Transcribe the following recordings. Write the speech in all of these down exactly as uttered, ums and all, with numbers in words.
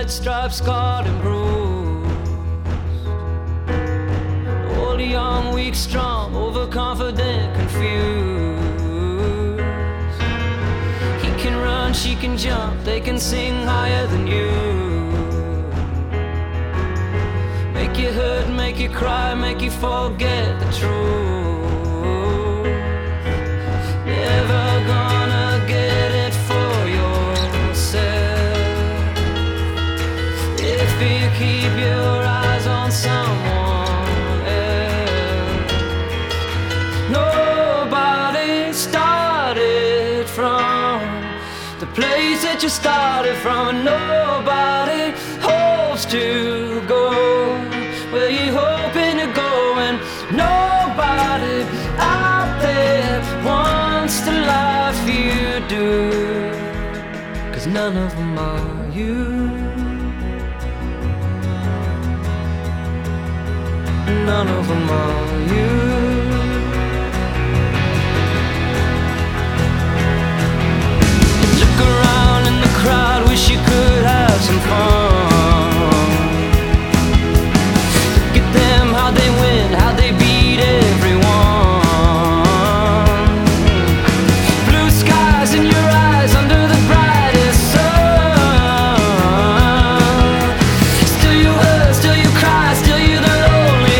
red stripes, scarred and bruised. Old, young, weak, strong, overconfident, confused. He can run, she can jump, they can sing higher than you. Make you hurt, make you cry, make you forget the truth. Never gonna get it for yourself if you keep your eyes on someone else. Nobody started from the place that you started from, and nobody hopes to go where you're hoping to go, and nobody out there wants the life you do, 'cause none of them are you. None of them are you. Look around in the crowd, wish you could have some fun. Look at them, how they win, how they beat everyone. Blue skies in your eyes under the brightest sun. Still you hurt, still you cry, still you're the lonely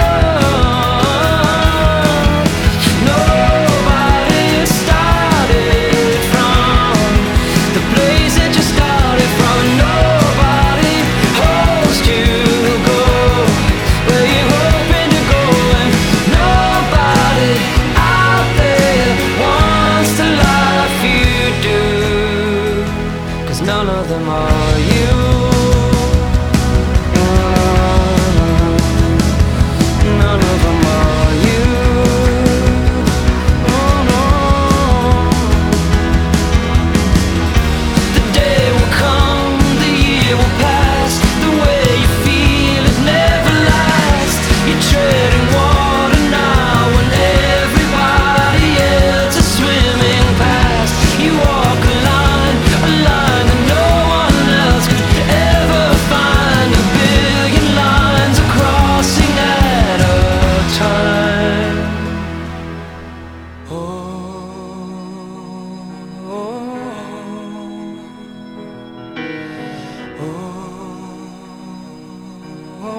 one. Nobody started from the place that you started from. Nobody holds you go where you're hoping to go, and nobody out there wants the life you do, 'cause none of them are you. None of them are you. Oh no. The day will come, the year will pass, the way you feel it never lasts. You're treading water now when everybody else is swimming past. You walk a line, a line that no one else could ever find. A billion lines are crossing at a time. Oh, oh, oh,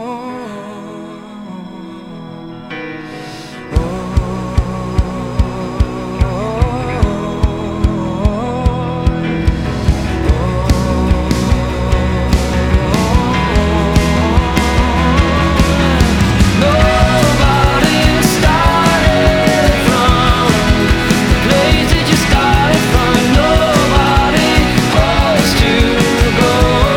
nobody started from the place that you started from. Nobody holds to go.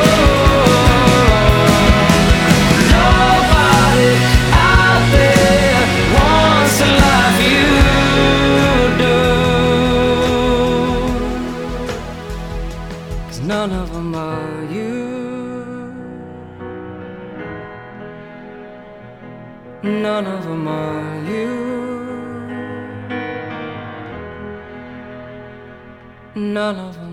Nobody out there wants the life you do, 'cause none of them are you. None of them are you. None of them